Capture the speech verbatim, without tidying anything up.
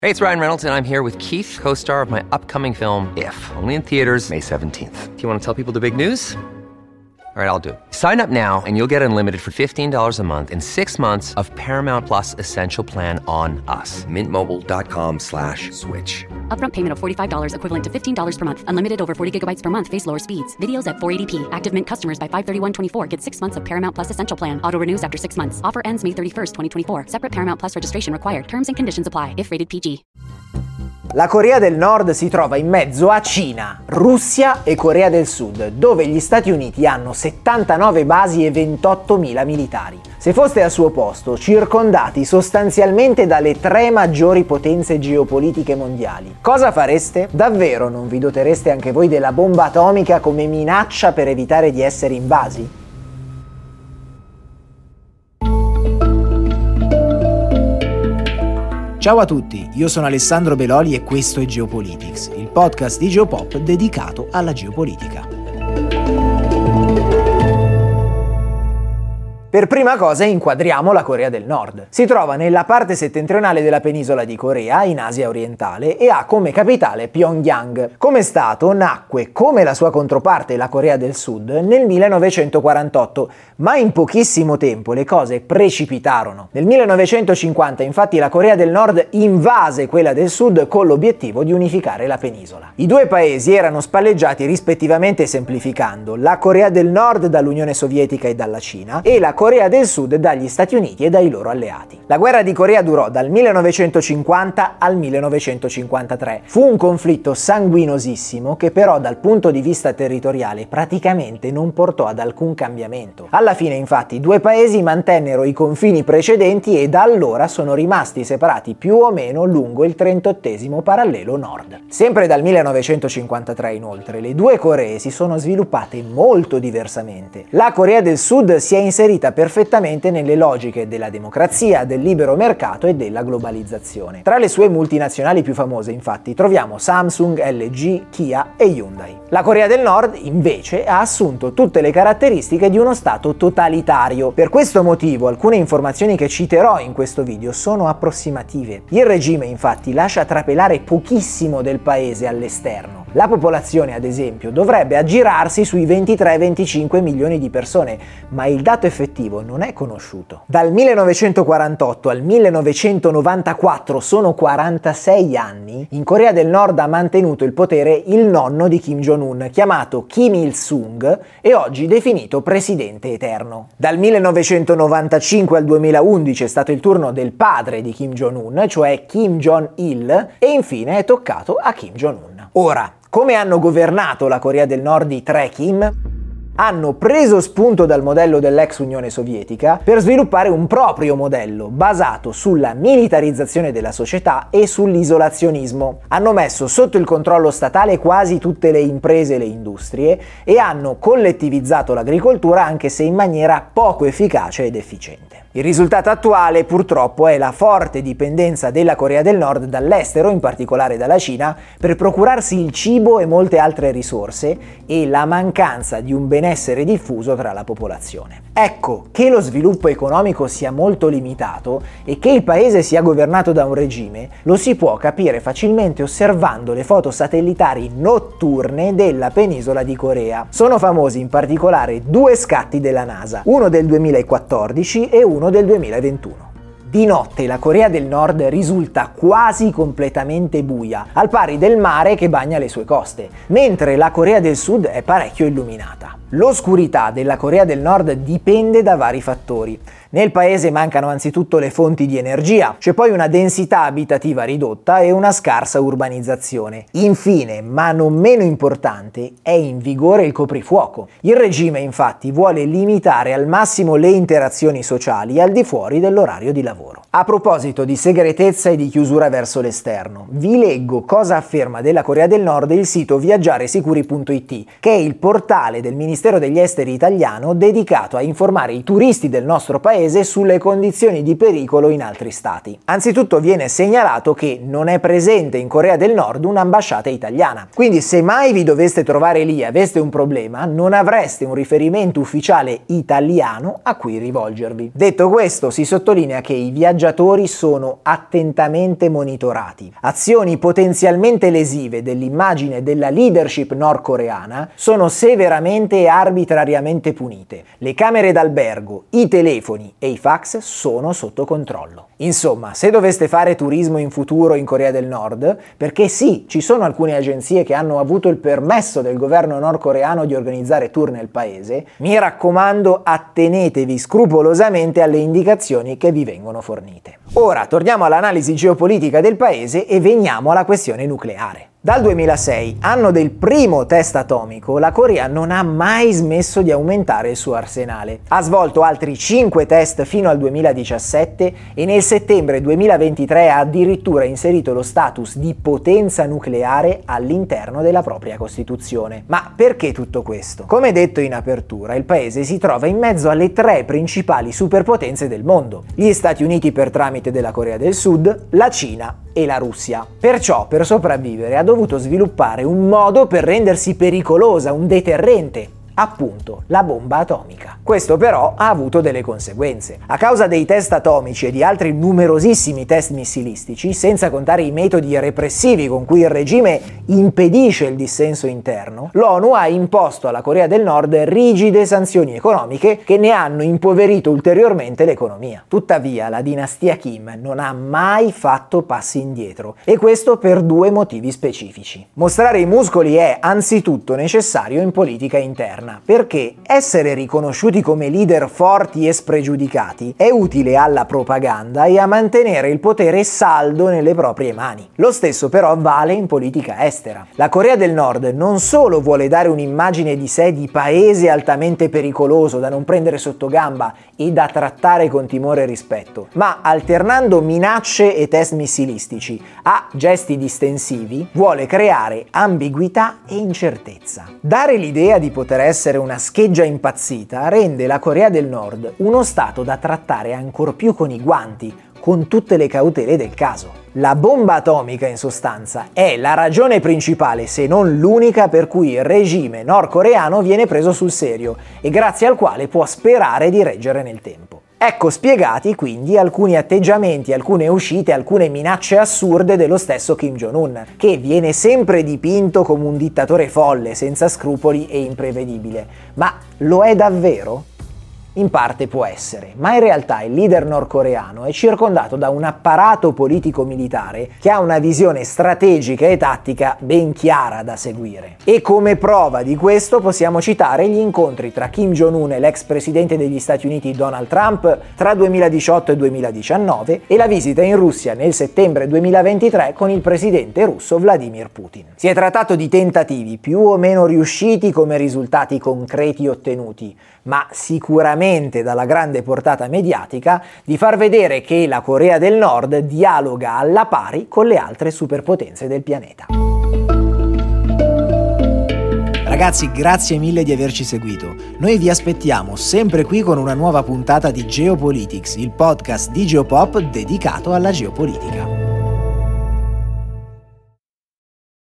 Hey, it's Ryan Reynolds, and I'm here with Keith, co-star of my upcoming film, If, only in theaters May seventeenth. Do you want to tell people the big news? All right, I'll do it. Sign up now and you'll get unlimited for fifteen dollars a month and six months of Paramount Plus Essential Plan on us. Mint Mobile dot com slash switch. Upfront payment of forty-five dollars equivalent to fifteen dollars per month. Unlimited over forty gigabytes per month. Face lower speeds. Videos at four eighty p. Active Mint customers by five thirty-one twenty-four get six months of Paramount Plus Essential Plan. Auto renews after six months. Offer ends May thirty-first, twenty twenty-four. Separate Paramount Plus registration required. Terms and conditions apply if rated P G. La Corea del Nord si trova in mezzo a Cina, Russia e Corea del Sud, dove gli Stati Uniti hanno settantanove basi e ventottomila militari. Se foste al suo posto, circondati sostanzialmente dalle tre maggiori potenze geopolitiche mondiali, cosa fareste? Davvero non vi dotereste anche voi della bomba atomica come minaccia per evitare di essere invasi? Ciao a tutti, io sono Alessandro Beloli e questo è Geopolitics, il podcast di Geopop dedicato alla geopolitica. Per prima cosa inquadriamo la Corea del Nord. Si trova nella parte settentrionale della penisola di Corea, in Asia orientale, e ha come capitale Pyongyang. Come stato nacque, come la sua controparte la Corea del Sud, nel millenovecentoquarantotto, ma in pochissimo tempo le cose precipitarono. Nel millenovecentocinquanta infatti la Corea del Nord invase quella del Sud con l'obiettivo di unificare la penisola. I due paesi erano spalleggiati rispettivamente, semplificando, la Corea del Nord dall'Unione Sovietica e dalla Cina e la Corea del Sud dagli Stati Uniti e dai loro alleati. La guerra di Corea durò dal millenovecentocinquanta al millenovecentocinquantatré. Fu un conflitto sanguinosissimo che però dal punto di vista territoriale praticamente non portò ad alcun cambiamento. Alla fine infatti i due paesi mantennero i confini precedenti e da allora sono rimasti separati più o meno lungo il trentottesimo parallelo nord. Sempre dal millenovecentocinquantatré inoltre le due Coree si sono sviluppate molto diversamente. La Corea del Sud si è inserita perfettamente nelle logiche della democrazia, del libero mercato e della globalizzazione. Tra le sue multinazionali più famose, infatti, troviamo Samsung, L G, Kia e Hyundai. La Corea del Nord, invece, ha assunto tutte le caratteristiche di uno stato totalitario. Per questo motivo, alcune informazioni che citerò in questo video sono approssimative. Il regime, infatti, lascia trapelare pochissimo del paese all'esterno. La popolazione, ad esempio, dovrebbe aggirarsi sui ventitré venticinque milioni di persone, ma il dato effettivo non è conosciuto. Dal millenovecentoquarantotto al millenovecentonovantaquattro sono quarantasei anni. In Corea del Nord ha mantenuto il potere il nonno di Kim Jong-un, chiamato Kim Il-sung e oggi definito presidente eterno. Dal millenovecentonovantacinque al duemilaundici è stato il turno del padre di Kim Jong-un, cioè Kim Jong-il, e infine è toccato a Kim Jong-un. Ora, come hanno governato la Corea del Nord i tre Kim? Hanno preso spunto dal modello dell'ex Unione Sovietica per sviluppare un proprio modello basato sulla militarizzazione della società e sull'isolazionismo. Hanno messo sotto il controllo statale quasi tutte le imprese e le industrie e hanno collettivizzato l'agricoltura, anche se in maniera poco efficace ed efficiente. Il risultato attuale purtroppo è la forte dipendenza della Corea del Nord dall'estero, in particolare dalla Cina, per procurarsi il cibo e molte altre risorse e la mancanza di un benessere diffuso tra la popolazione. Ecco, che lo sviluppo economico sia molto limitato e che il paese sia governato da un regime lo si può capire facilmente osservando le foto satellitari notturne della penisola di Corea. Sono famosi in particolare due scatti della NASA, uno del duemilaquattordici e uno del duemilaventuno. Di notte la Corea del Nord risulta quasi completamente buia, al pari del mare che bagna le sue coste, mentre la Corea del Sud è parecchio illuminata. L'oscurità della Corea del Nord dipende da vari fattori. Nel paese mancano anzitutto le fonti di energia, c'è poi una densità abitativa ridotta e una scarsa urbanizzazione. Infine, ma non meno importante, è in vigore il coprifuoco. Il regime infatti vuole limitare al massimo le interazioni sociali al di fuori dell'orario di lavoro. A proposito di segretezza e di chiusura verso l'esterno, vi leggo cosa afferma della Corea del Nord il sito viaggiaresicuri punto it, che è il portale del Ministero Ministero degli Esteri italiano dedicato a informare i turisti del nostro paese sulle condizioni di pericolo in altri stati. Anzitutto viene segnalato che non è presente in Corea del Nord un'ambasciata italiana, quindi se mai vi doveste trovare lì e aveste un problema, non avreste un riferimento ufficiale italiano a cui rivolgervi. Detto questo, si sottolinea che i viaggiatori sono attentamente monitorati. Azioni potenzialmente lesive dell'immagine della leadership nordcoreana sono severamente e arbitrariamente punite. Le camere d'albergo, i telefoni e i fax sono sotto controllo. Insomma, se doveste fare turismo in futuro in Corea del Nord, perché sì, ci sono alcune agenzie che hanno avuto il permesso del governo nordcoreano di organizzare tour nel paese, mi raccomando, attenetevi scrupolosamente alle indicazioni che vi vengono fornite. Ora torniamo all'analisi geopolitica del paese e veniamo alla questione nucleare. Dal duemilasei, anno del primo test atomico, la Corea non ha mai smesso di aumentare il suo arsenale. Ha svolto altri cinque test fino al duemiladiciassette e nel settembre duemilaventitré ha addirittura inserito lo status di potenza nucleare all'interno della propria Costituzione. Ma perché tutto questo? Come detto in apertura, il paese si trova in mezzo alle tre principali superpotenze del mondo: gli Stati Uniti per tramite della Corea del Sud, la Cina e la Russia. Perciò, per sopravvivere, ha dovuto sviluppare un modo per rendersi pericolosa, un deterrente, appunto la bomba atomica. Questo però ha avuto delle conseguenze. A causa dei test atomici e di altri numerosissimi test missilistici, senza contare i metodi repressivi con cui il regime impedisce il dissenso interno, l'ONU ha imposto alla Corea del Nord rigide sanzioni economiche che ne hanno impoverito ulteriormente l'economia. Tuttavia, la dinastia Kim non ha mai fatto passi indietro, e questo per due motivi specifici. Mostrare i muscoli è anzitutto necessario in politica interna, perché essere riconosciuti come leader forti e spregiudicati è utile alla propaganda e a mantenere il potere saldo nelle proprie mani. Lo stesso però vale in politica estera. La Corea del Nord non solo vuole dare un'immagine di sé di paese altamente pericoloso da non prendere sotto gamba e da trattare con timore e rispetto, ma alternando minacce e test missilistici a gesti distensivi vuole creare ambiguità e incertezza. Dare l'idea di poter essere una scheggia impazzita rende la Corea del Nord uno stato da trattare ancor più con i guanti, con tutte le cautele del caso. La bomba atomica, in sostanza, è la ragione principale, se non l'unica, per cui il regime nordcoreano viene preso sul serio e grazie al quale può sperare di reggere nel tempo. Ecco spiegati quindi alcuni atteggiamenti, alcune uscite, alcune minacce assurde dello stesso Kim Jong-un, che viene sempre dipinto come un dittatore folle, senza scrupoli e imprevedibile. Ma lo è davvero? In parte può essere, ma in realtà il leader nordcoreano è circondato da un apparato politico-militare che ha una visione strategica e tattica ben chiara da seguire. E come prova di questo possiamo citare gli incontri tra Kim Jong-un e l'ex presidente degli Stati Uniti Donald Trump tra duemiladiciotto e duemiladiciannove e la visita in Russia nel settembre duemilaventitré con il presidente russo Vladimir Putin. Si è trattato di tentativi più o meno riusciti come risultati concreti ottenuti, ma sicuramente dalla grande portata mediatica di far vedere che la Corea del Nord dialoga alla pari con le altre superpotenze del pianeta. Ragazzi, grazie mille di averci seguito. Noi vi aspettiamo sempre qui con una nuova puntata di Geopolitics, il podcast di Geopop dedicato alla geopolitica.